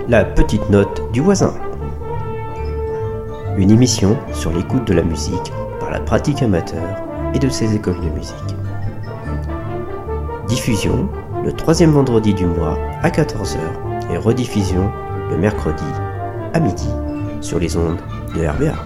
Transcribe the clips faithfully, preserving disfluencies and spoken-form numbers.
La petite note du voisin. Une émission sur l'écoute de la musique par la pratique amateur et de ses écoles de musique. Diffusion le troisième vendredi du mois à quatorze heures et rediffusion le mercredi à midi sur les ondes de R B A.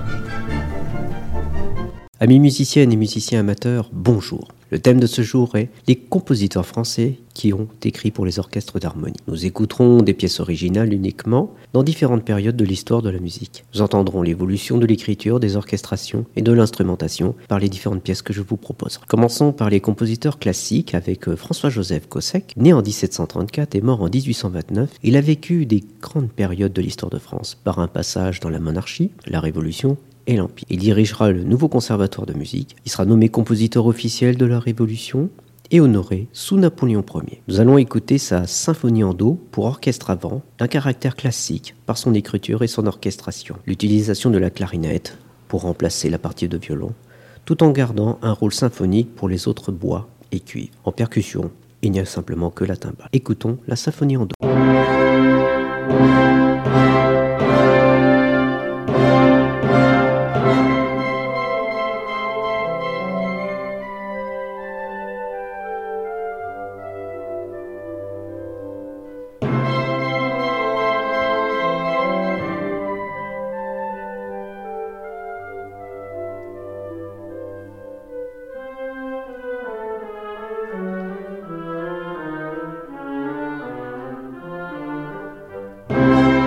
Amis musiciennes et musiciens amateurs, bonjour. Le thème de ce jour est les compositeurs français qui ont écrit pour les orchestres d'harmonie. Nous écouterons des pièces originales uniquement dans différentes périodes de l'histoire de la musique. Nous entendrons l'évolution de l'écriture, des orchestrations et de l'instrumentation par les différentes pièces que je vous propose. Commençons par les compositeurs classiques avec François-Joseph Cossec, né en dix-sept cent trente-quatre et mort en dix-huit cent vingt-neuf. Il a vécu des grandes périodes de l'histoire de France, par un passage dans la monarchie, la Révolution et l'Empire. Il dirigera le nouveau conservatoire de musique. Il sera nommé compositeur officiel de la Révolution et honoré sous Napoléon Ier. Nous allons écouter sa symphonie en do pour orchestre à vent, d'un caractère classique par son écriture et son orchestration. L'utilisation de la clarinette pour remplacer la partie de violon, tout en gardant un rôle symphonique pour les autres bois et cuivres. En percussion, il n'y a simplement que la timbale. Écoutons la symphonie en do. Thank you.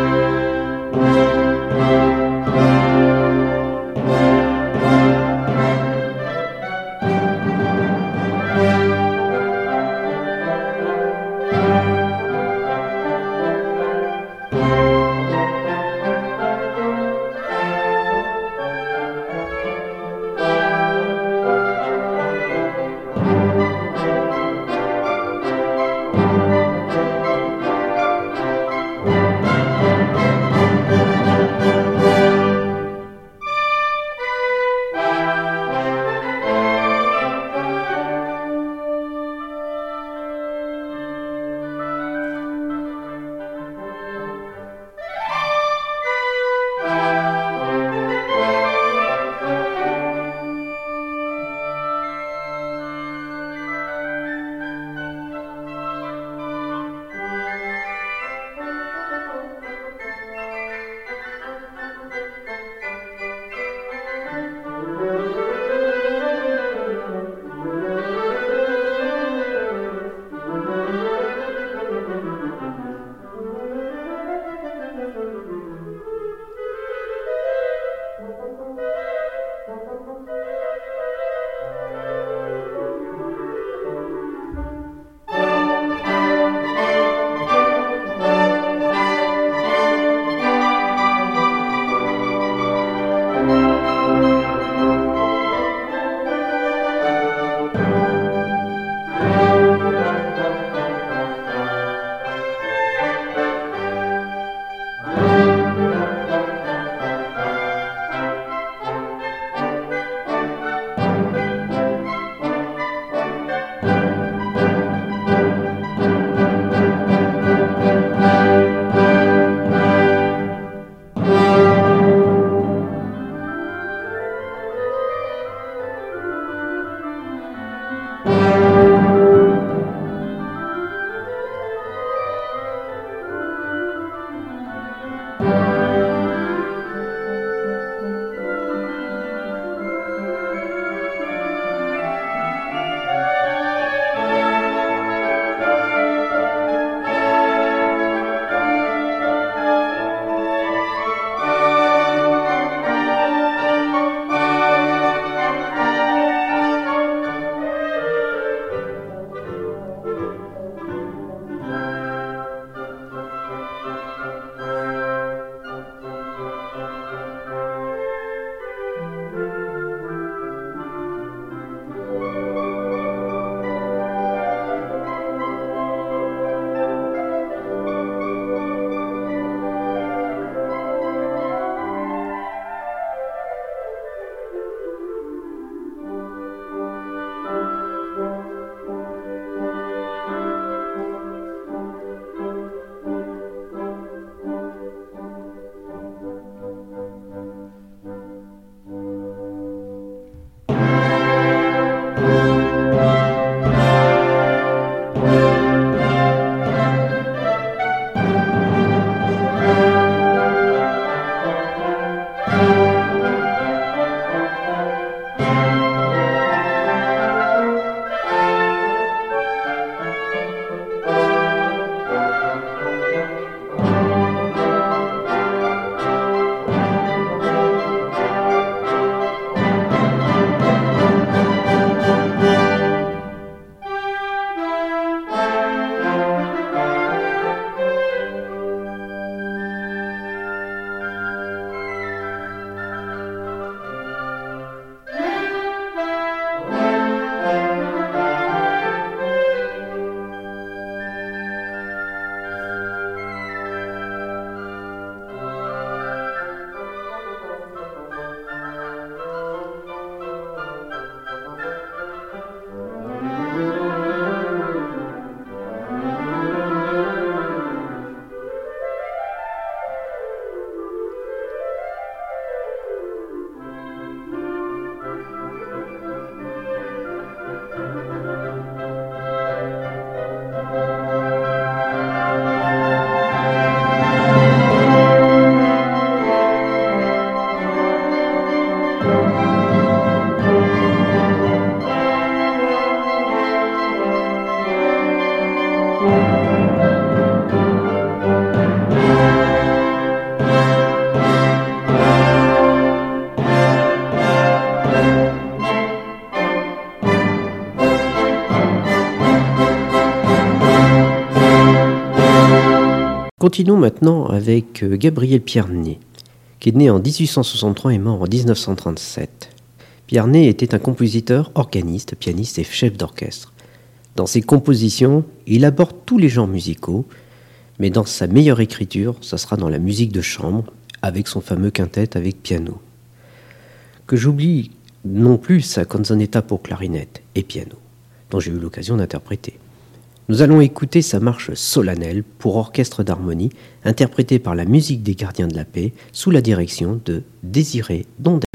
continuons maintenant avec Gabriel Pierné, qui est né en dix-huit cent soixante-trois et mort en dix-neuf cent trente-sept. Pierné était un compositeur, organiste, pianiste et chef d'orchestre. Dans ses compositions, il aborde tous les genres musicaux, mais dans sa meilleure écriture, ça sera dans la musique de chambre, avec son fameux quintet avec piano. Que j'oublie non plus sa canzonetta pour clarinette et piano, dont j'ai eu l'occasion d'interpréter. Nous allons écouter sa marche solennelle pour orchestre d'harmonie, interprétée par la musique des Gardiens de la Paix, sous la direction de Désiré Dondel.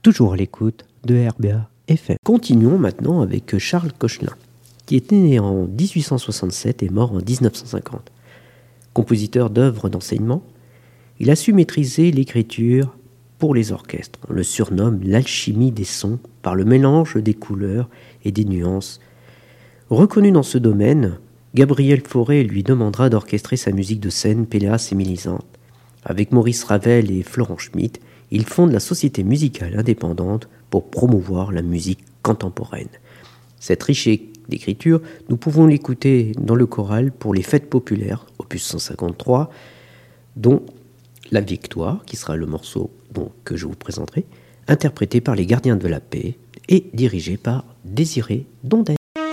toujours à l'écoute de R B A F M. Continuons maintenant avec Charles Koechlin, qui était né en dix-huit cent soixante-sept et mort en dix-neuf cent cinquante. Compositeur d'œuvres d'enseignement, il a su maîtriser l'écriture pour les orchestres. On le surnomme l'alchimie des sons par le mélange des couleurs et des nuances. Reconnu dans ce domaine, Gabriel Fauré lui demandera d'orchestrer sa musique de scène Péléas et Mélisande. Avec Maurice Ravel et Florent Schmitt, il fonde la Société musicale indépendante pour promouvoir la musique contemporaine. Cette riche d'écriture, nous pouvons l'écouter dans le choral pour les fêtes populaires, opus cent cinquante-trois, dont La Victoire, qui sera le morceau donc, que je vous présenterai, interprété par les Gardiens de la Paix et dirigé par Désiré Dondel.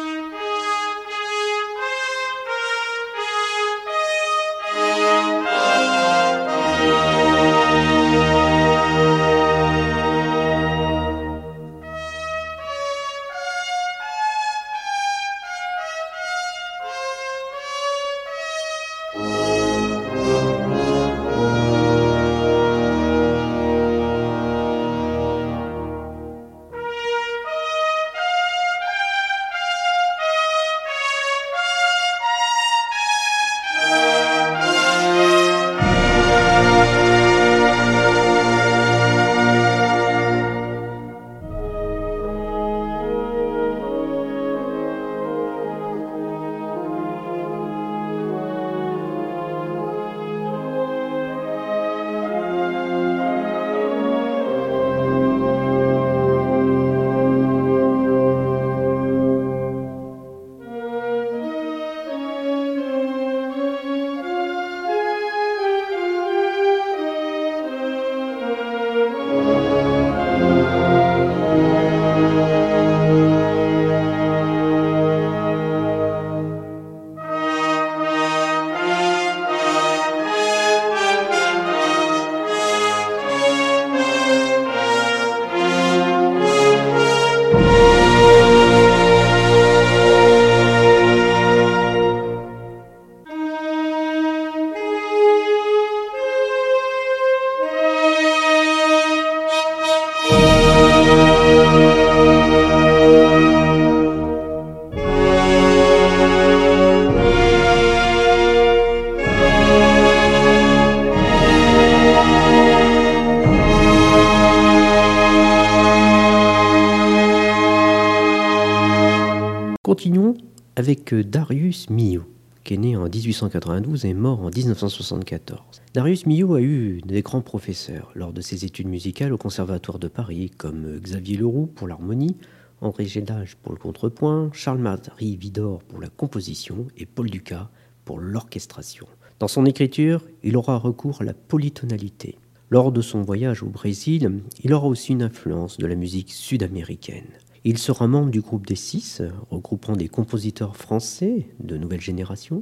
Continuons avec Darius Milhaud, qui est né en dix-huit cent quatre-vingt-douze et mort en dix-neuf cent soixante-quatorze. Darius Milhaud a eu des grands professeurs lors de ses études musicales au Conservatoire de Paris, comme Xavier Leroux pour l'harmonie, André Gédage pour le contrepoint, Charles-Marie Widor pour la composition et Paul Dukas pour l'orchestration. Dans son écriture, il aura recours à la polytonalité. Lors de son voyage au Brésil, il aura aussi une influence de la musique sud-américaine. Il sera membre du groupe des Six, regroupant des compositeurs français de nouvelle génération.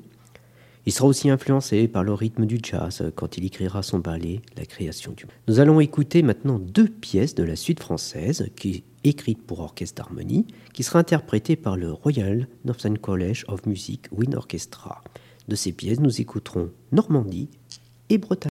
Il sera aussi influencé par le rythme du jazz quand il écrira son ballet « La création du monde ». Nous allons écouter maintenant deux pièces de la suite française, qui écrite pour orchestre d'harmonie, qui sera interprétée par le Royal Northern College of Music Wind Orchestra. De ces pièces, nous écouterons Normandie et Bretagne.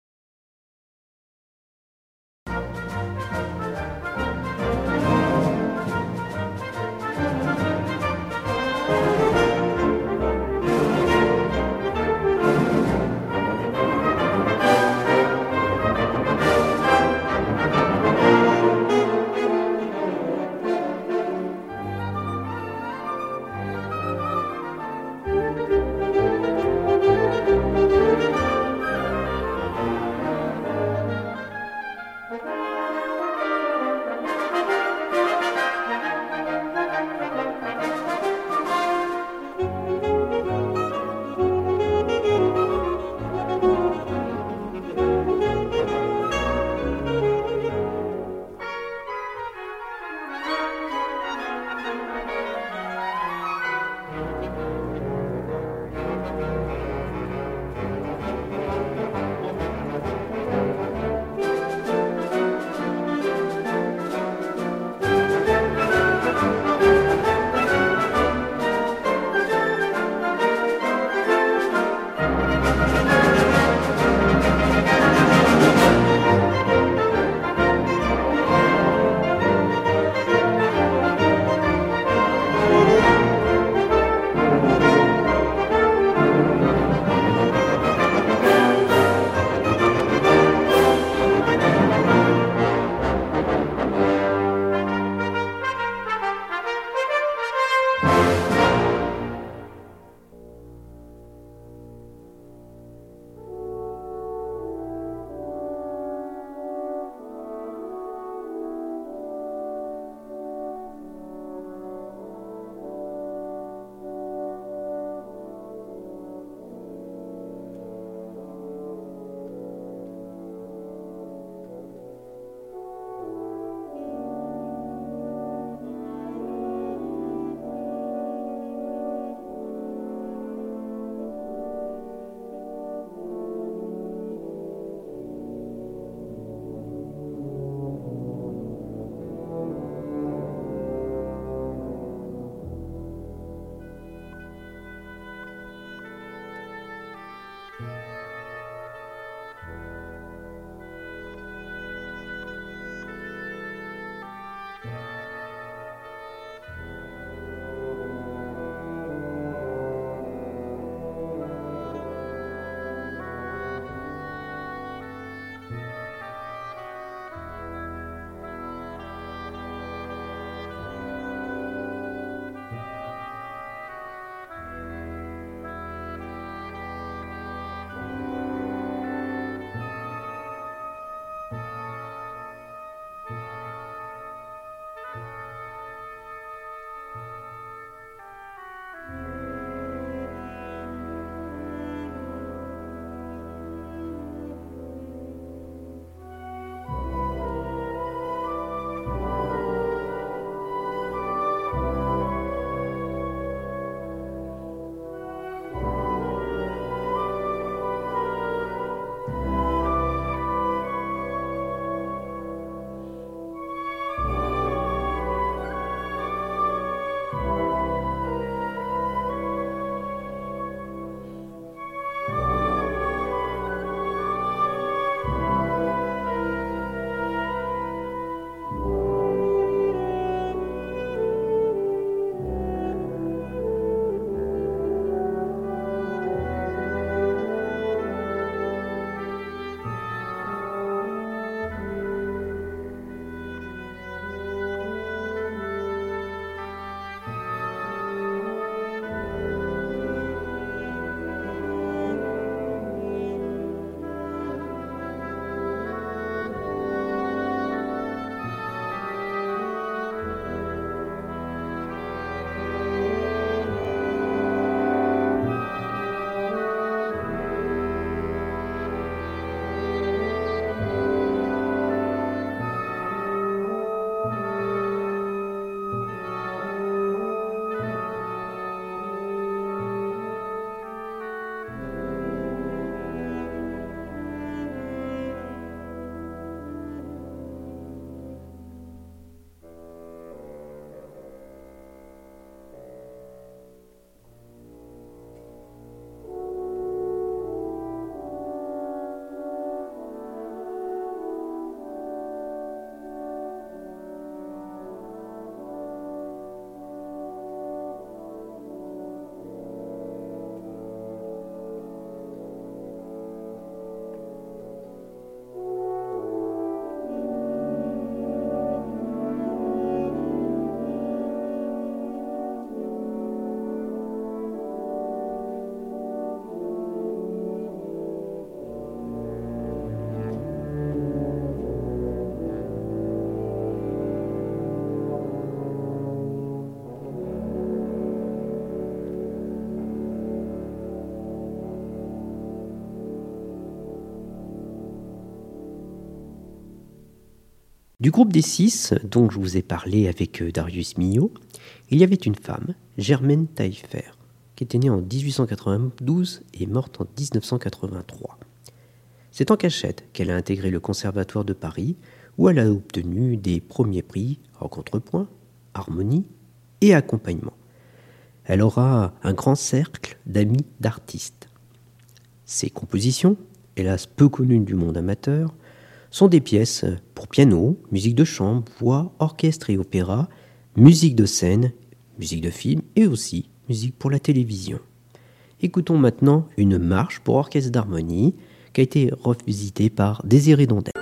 Du groupe des six, dont je vous ai parlé avec Darius Milhaud, il y avait une femme, Germaine Taillefer, qui était née en dix-huit cent quatre-vingt-douze et morte en dix-neuf cent quatre-vingt-trois. C'est en cachette qu'elle a intégré le Conservatoire de Paris, où elle a obtenu des premiers prix en contrepoint, harmonie et accompagnement. Elle aura un grand cercle d'amis d'artistes. Ses compositions, hélas peu connues du monde amateur, sont des pièces pour piano, musique de chambre, voix, orchestre et opéra, musique de scène, musique de film et aussi musique pour la télévision. Écoutons maintenant une marche pour orchestre d'harmonie qui a été revisitée par Désiré Dondel.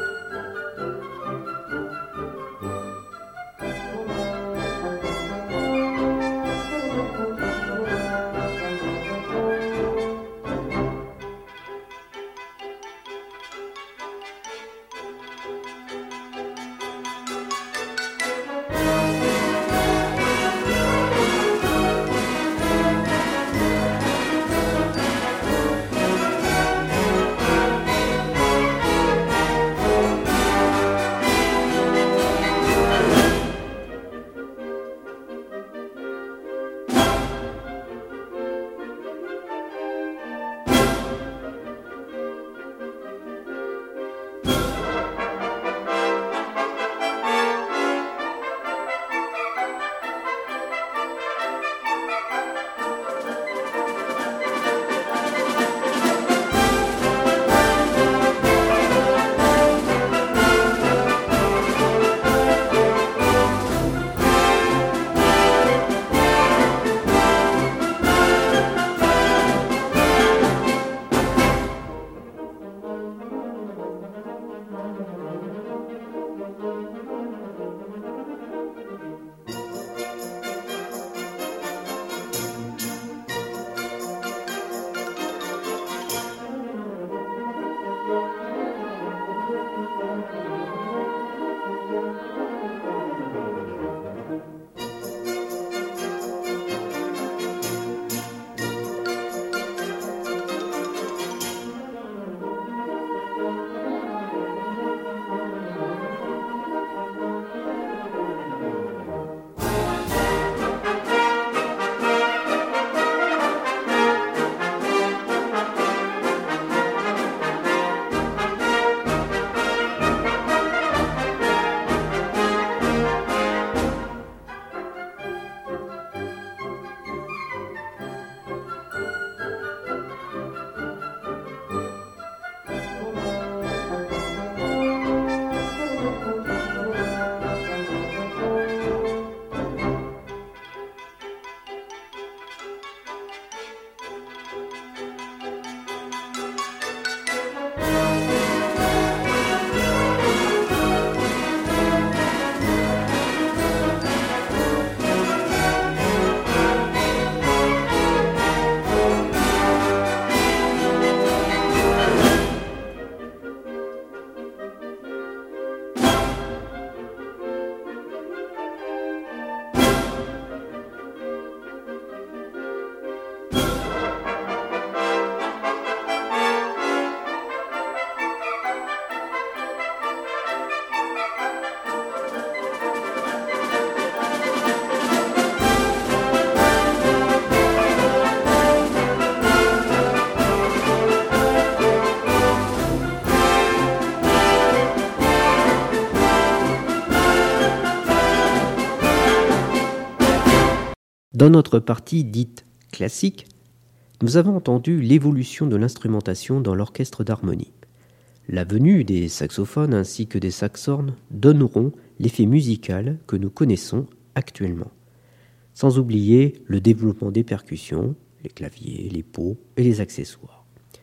Dans notre partie dite classique, nous avons entendu l'évolution de l'instrumentation dans l'orchestre d'harmonie. La venue des saxophones ainsi que des saxhorns donneront l'effet musical que nous connaissons actuellement. Sans oublier le développement des percussions, les claviers, les pots et les accessoires.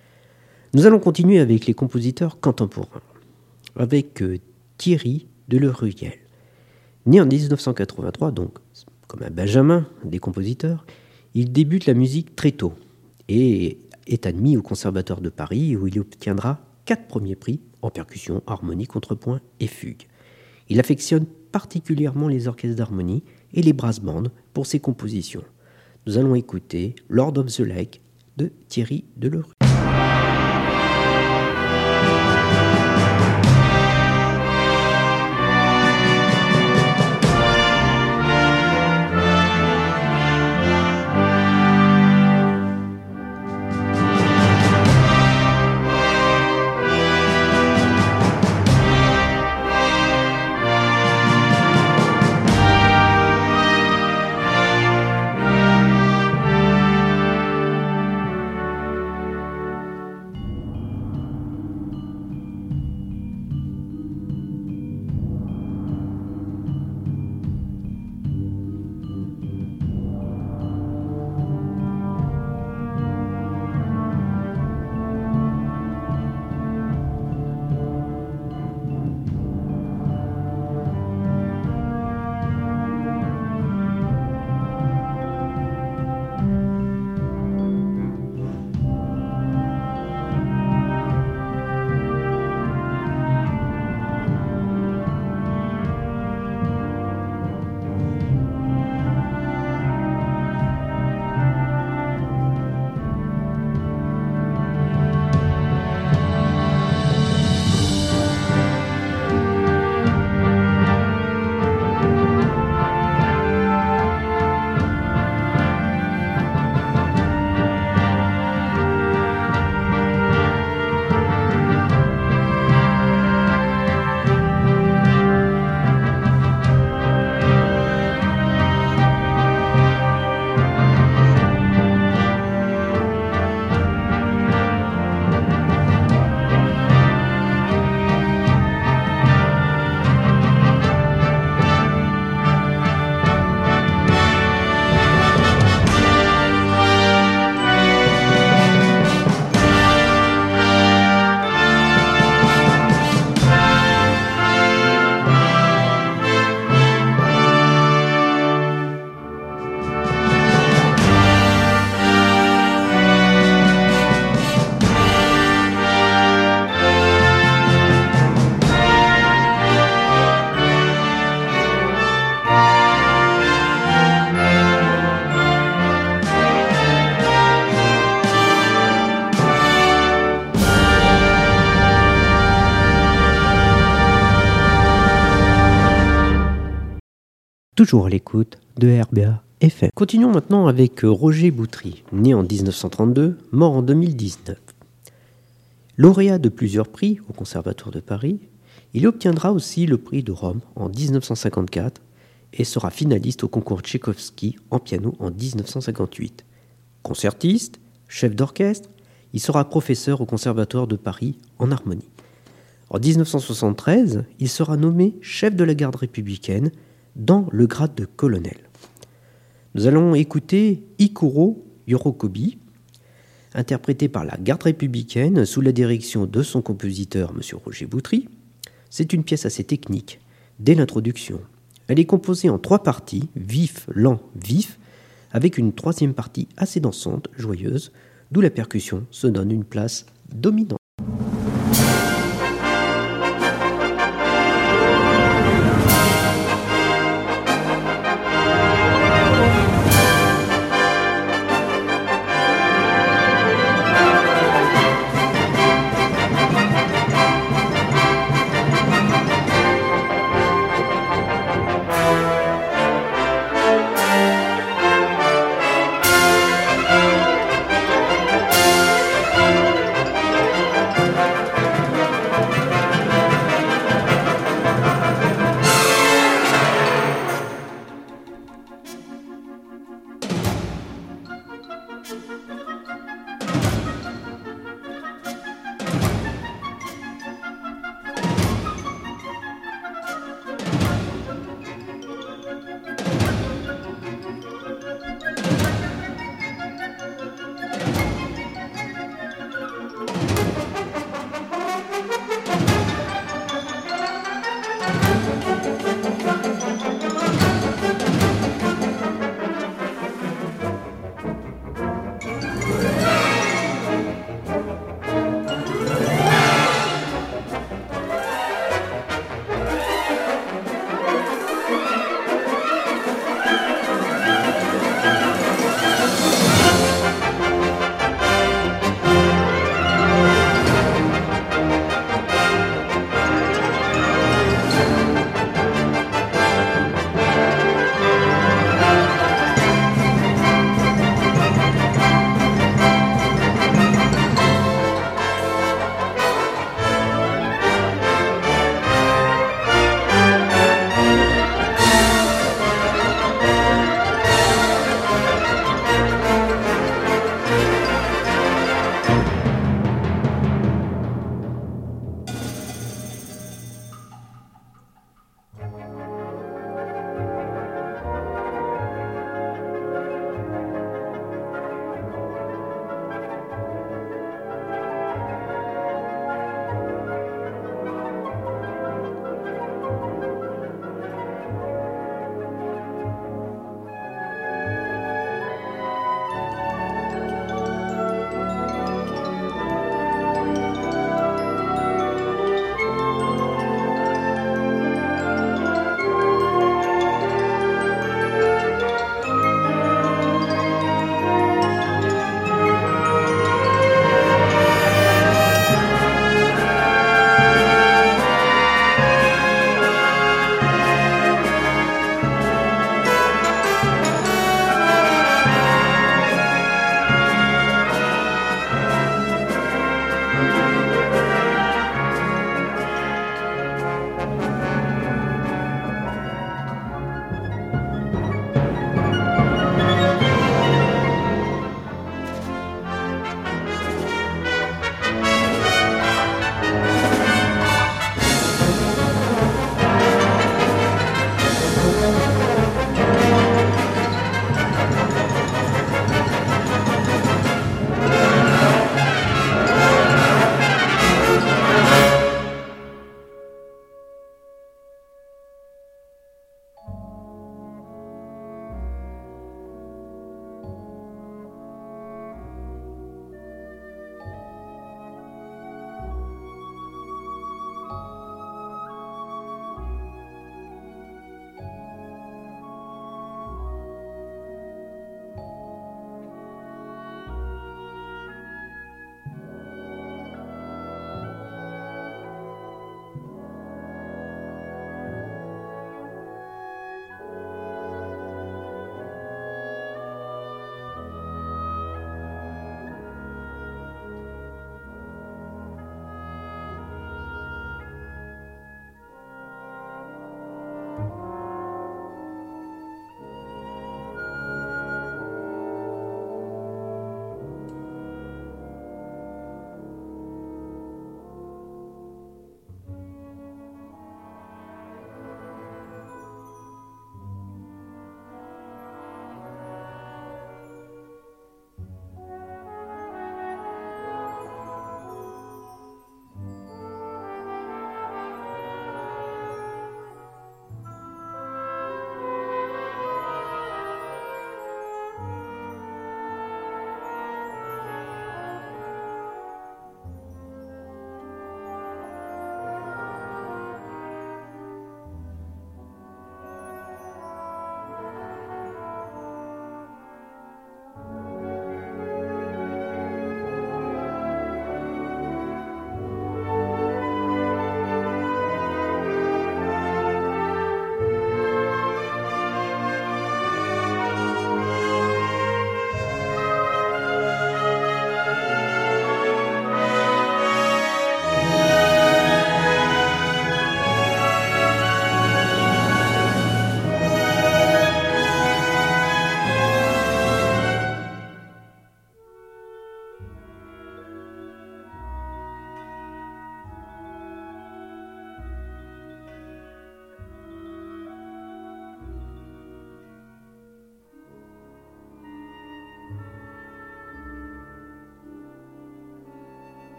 Nous allons continuer avec les compositeurs contemporains, avec Thierry Deleruyel. Né en dix-neuf cent quatre-vingt-trois, donc comme un benjamin des compositeurs, il débute la musique très tôt et est admis au Conservatoire de Paris où il obtiendra quatre premiers prix en percussion, harmonie, contrepoint et fugue. Il affectionne particulièrement les orchestres d'harmonie et les brass bands pour ses compositions. Nous allons écouter Lord of the Lake de Thierry Deleruyel. toujours à l'écoute de R B A F M. Continuons maintenant avec Roger Boutry, né en dix-neuf cent trente-deux, mort en deux mille dix-neuf. Lauréat de plusieurs prix au Conservatoire de Paris, il obtiendra aussi le prix de Rome en dix-neuf cent cinquante-quatre et sera finaliste au concours Tchaïkovski en piano en dix-neuf cent cinquante-huit. Concertiste, chef d'orchestre, il sera professeur au Conservatoire de Paris en harmonie. En dix-neuf cent soixante-treize, il sera nommé chef de la garde républicaine dans le grade de colonel. Nous allons écouter Ikuro Yorokobi, interprété par la garde républicaine sous la direction de son compositeur, M. Roger Boutry. C'est une pièce assez technique. Dès l'introduction, elle est composée en trois parties, vif, lent, vif, avec une troisième partie assez dansante, joyeuse, d'où la percussion se donne une place dominante.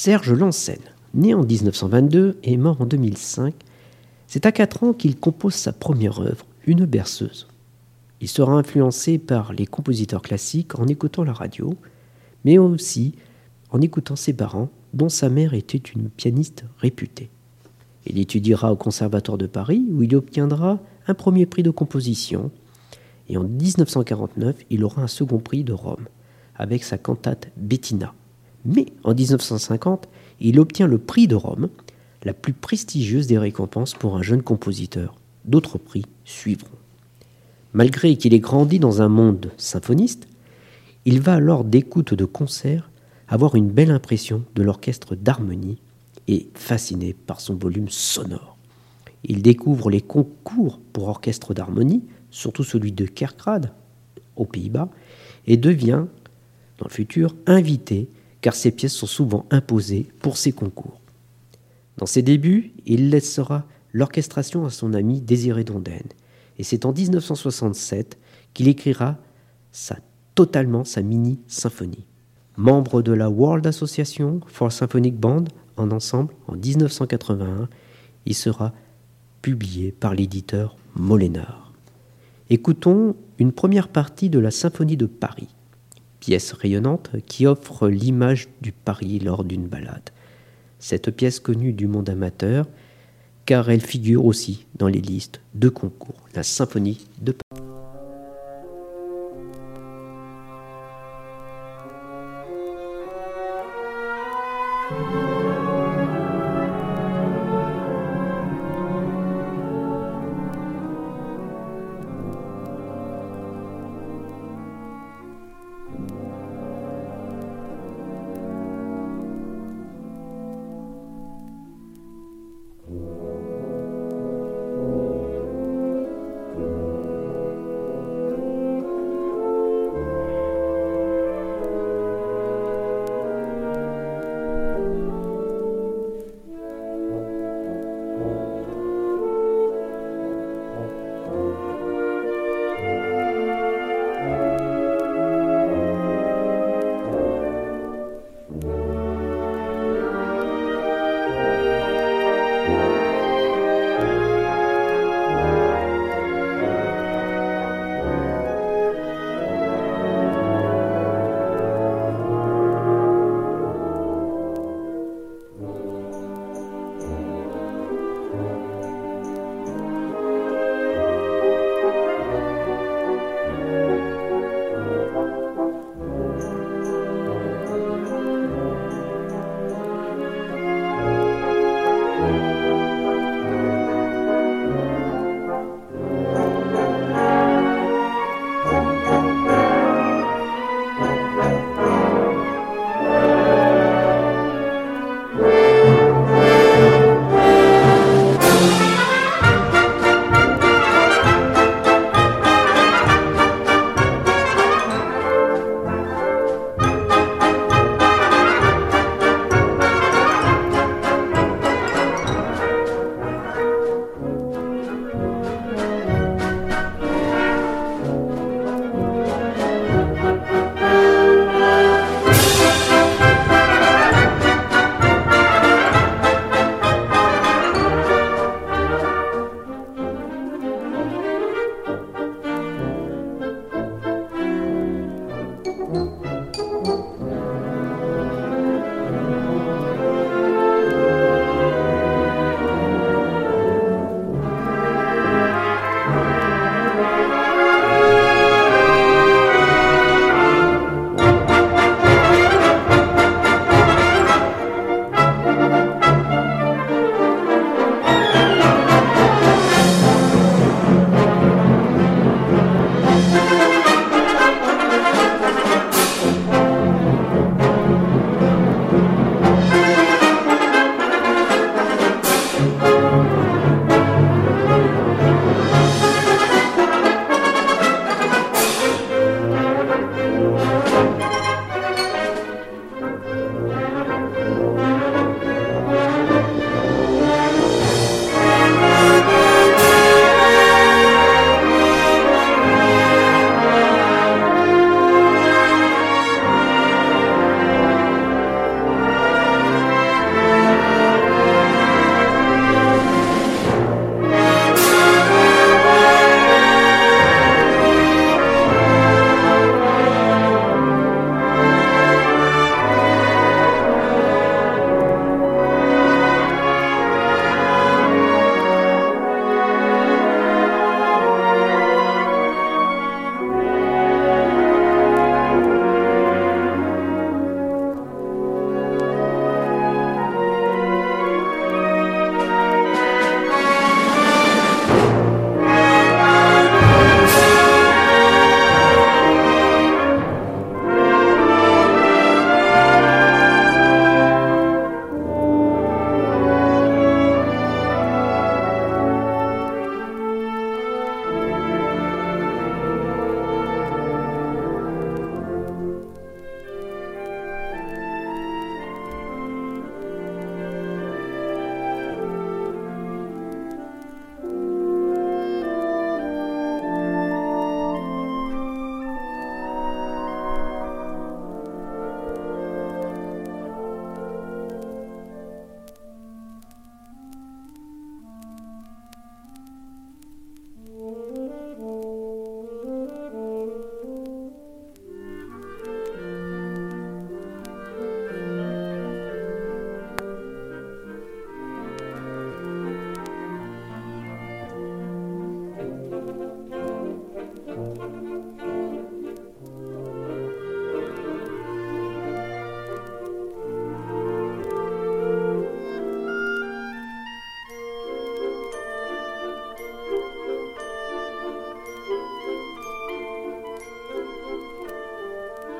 Serge Lansène, né en dix-neuf cent vingt-deux et mort en deux mille cinq, c'est à quatre ans qu'il compose sa première œuvre, Une berceuse. Il sera influencé par les compositeurs classiques en écoutant la radio, mais aussi en écoutant ses parents, dont sa mère était une pianiste réputée. Il étudiera au Conservatoire de Paris, où il obtiendra un premier prix de composition, et en dix-neuf cent quarante-neuf, il aura un second prix de Rome, avec sa cantate Bettina. Mais en dix-neuf cent cinquante, il obtient le prix de Rome, la plus prestigieuse des récompenses pour un jeune compositeur. D'autres prix suivront. Malgré qu'il ait grandi dans un monde symphoniste, il va lors d'écoute de concerts avoir une belle impression de l'orchestre d'harmonie et fasciné par son volume sonore. Il découvre les concours pour orchestre d'harmonie, surtout celui de Kerkrade, aux Pays-Bas, et devient, dans le futur, invité, car ses pièces sont souvent imposées pour ces concours. Dans ses débuts, il laissera l'orchestration à son ami Désiré Dondène, et c'est en dix-neuf cent soixante-sept qu'il écrira sa, totalement sa mini-symphonie. Membre de la World Association for Symphonic Band en ensemble en dix-neuf cent quatre-vingt-un, il sera publié par l'éditeur Molénard. Écoutons une première partie de la Symphonie de Paris, pièce rayonnante qui offre l'image du Paris lors d'une balade. Cette pièce connue du monde amateur, car elle figure aussi dans les listes de concours, la Symphonie de Paris.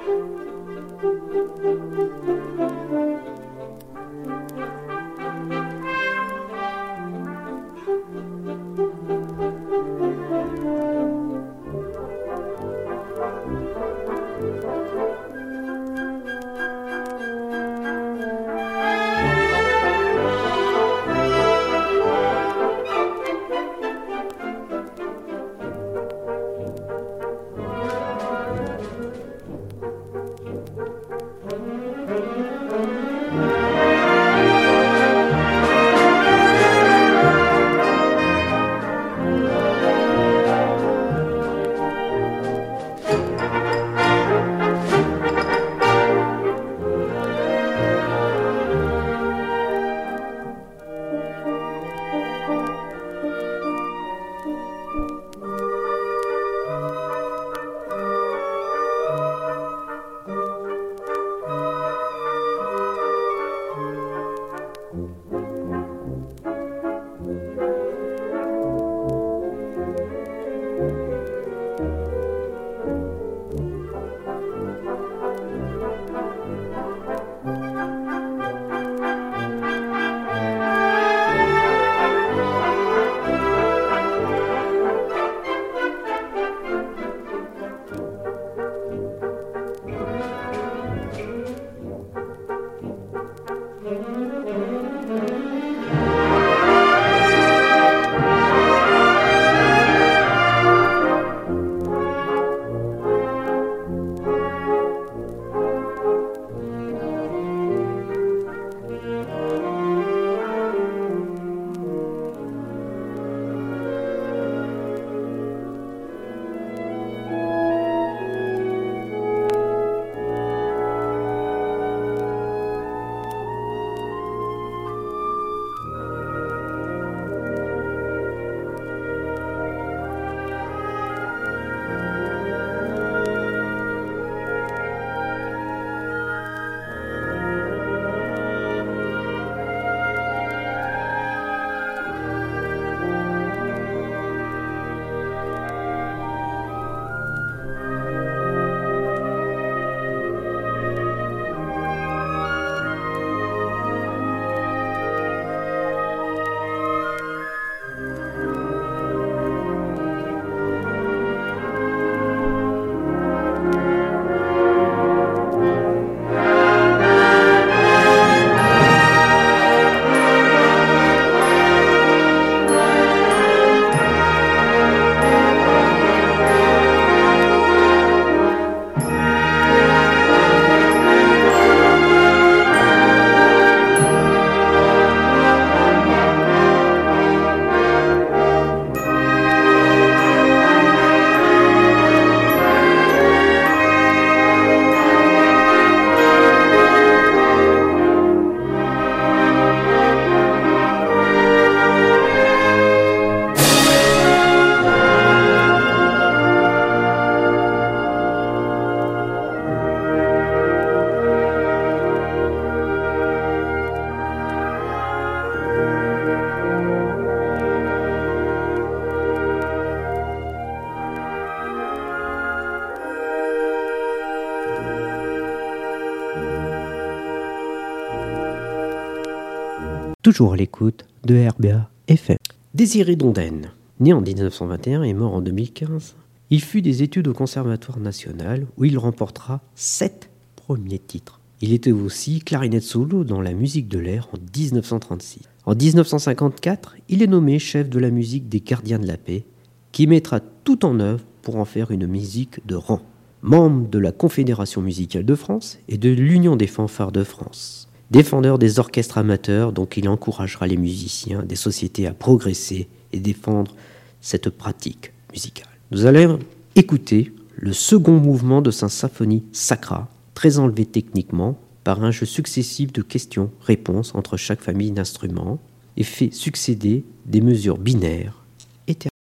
toujours à l'écoute de R B A F M. Désiré Donden, né en dix-neuf cent vingt et un et mort en deux mille quinze, il fut des études au Conservatoire national où il remportera sept premiers titres. Il était aussi clarinette solo dans la musique de l'air en dix-neuf cent trente-six. En dix-neuf cent cinquante-quatre, il est nommé chef de la musique des Gardiens de la Paix, qui mettra tout en œuvre pour en faire une musique de rang. Membre de la Confédération musicale de France et de l'Union des fanfares de France. Défendeur des orchestres amateurs, donc il encouragera les musiciens des sociétés à progresser et défendre cette pratique musicale. Nous allons écouter le second mouvement de sa symphonie Sacra, très enlevé techniquement par un jeu successif de questions-réponses entre chaque famille d'instruments et fait succéder des mesures binaires et ternaires.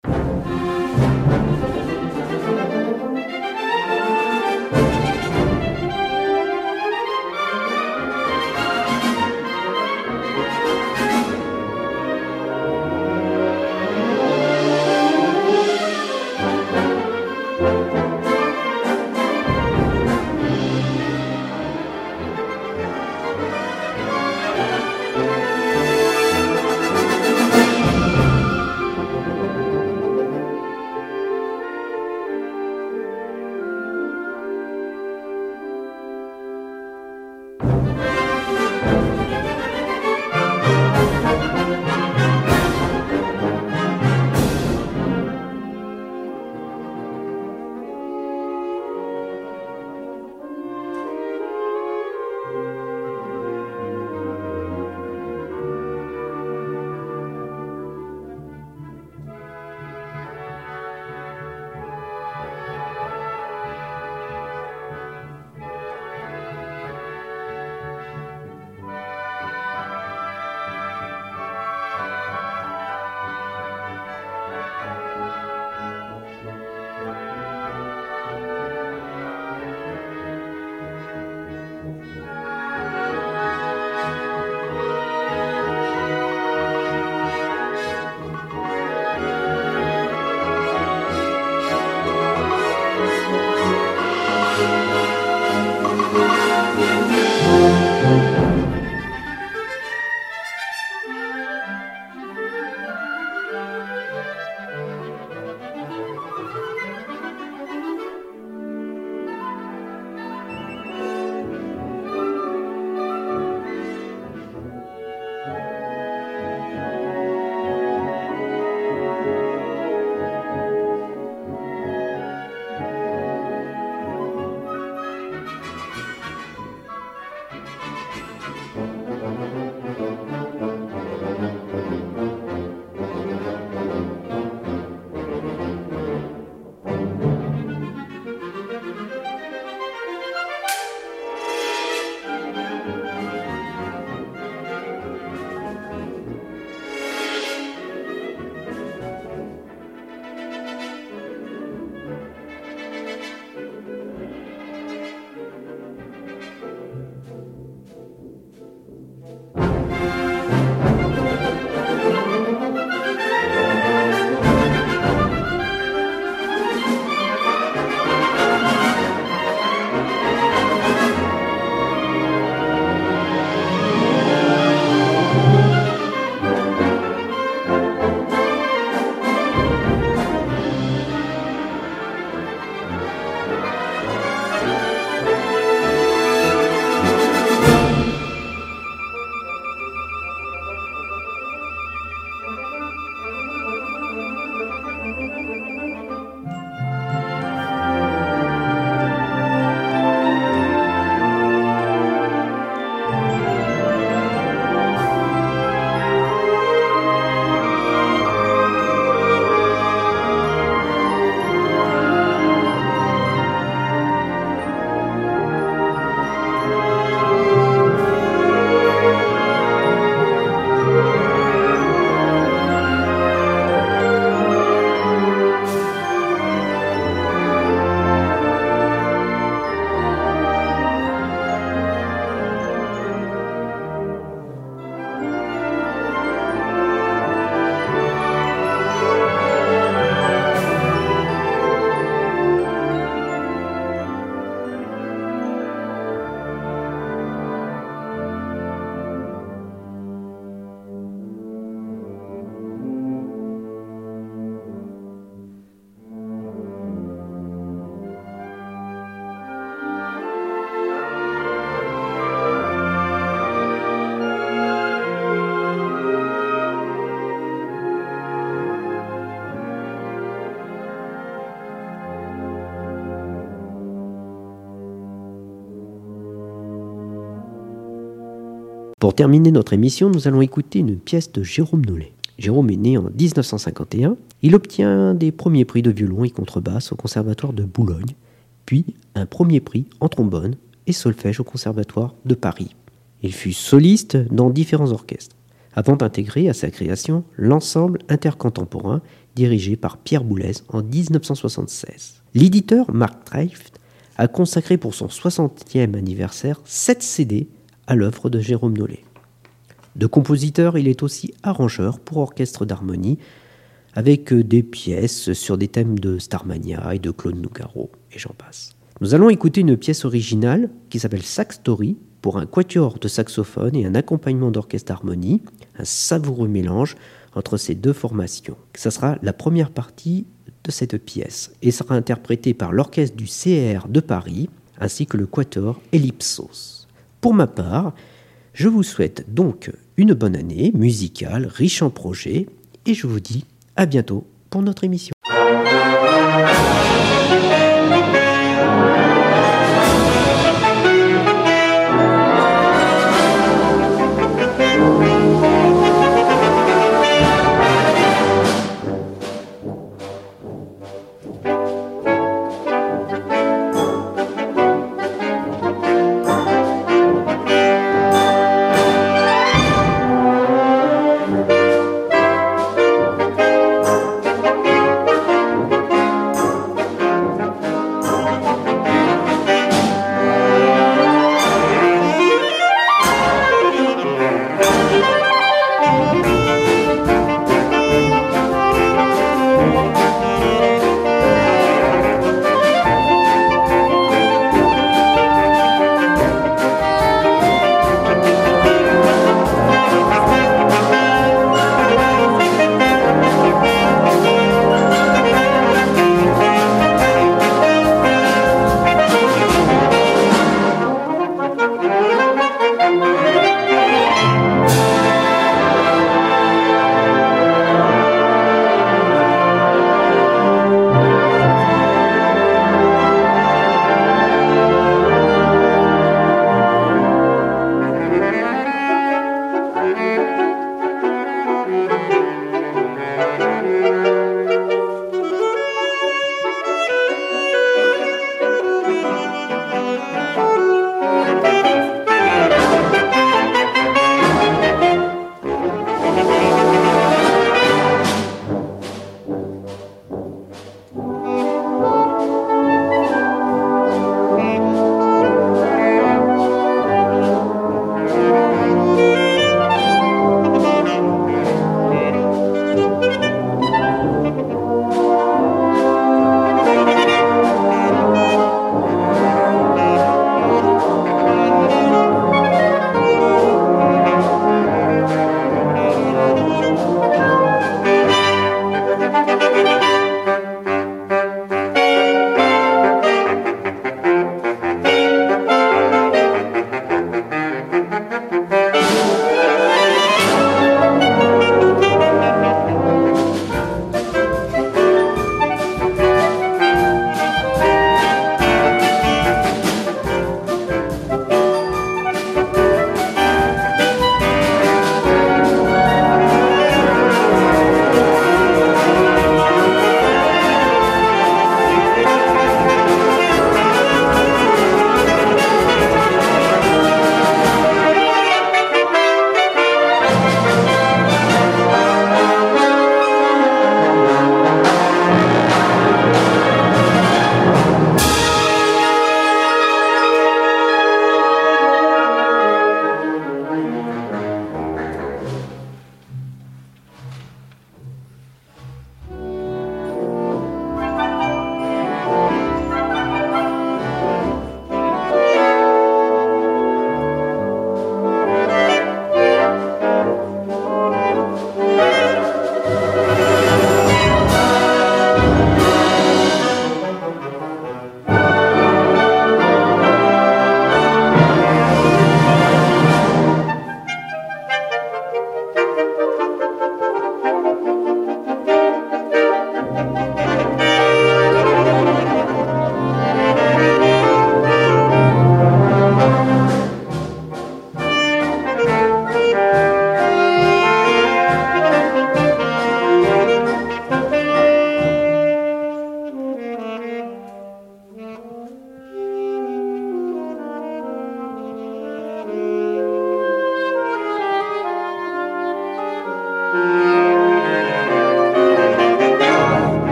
Pour terminer notre émission, nous allons écouter une pièce de Jérôme Nollet. Jérôme est né en dix-neuf cent cinquante et un. Il obtient des premiers prix de violon et contrebasse au Conservatoire de Boulogne, puis un premier prix en trombone et solfège au Conservatoire de Paris. Il fut soliste dans différents orchestres, avant d'intégrer à sa création l'ensemble intercontemporain dirigé par Pierre Boulez en dix-neuf cent soixante-seize. L'éditeur Mark Treft a consacré pour son soixantième anniversaire sept C D à l'œuvre de Jérôme Nollet. De compositeur, il est aussi arrangeur pour orchestre d'harmonie, avec des pièces sur des thèmes de Starmania et de Claude Nougaro, et j'en passe. Nous allons écouter une pièce originale qui s'appelle Sax Story, pour un quatuor de saxophone et un accompagnement d'orchestre d'harmonie, un savoureux mélange entre ces deux formations. Ça sera la première partie de cette pièce et sera interprétée par l'orchestre du C R de Paris ainsi que le quatuor Ellipsos. Pour ma part, je vous souhaite donc une bonne année musicale, riche en projets, et je vous dis à bientôt pour notre émission.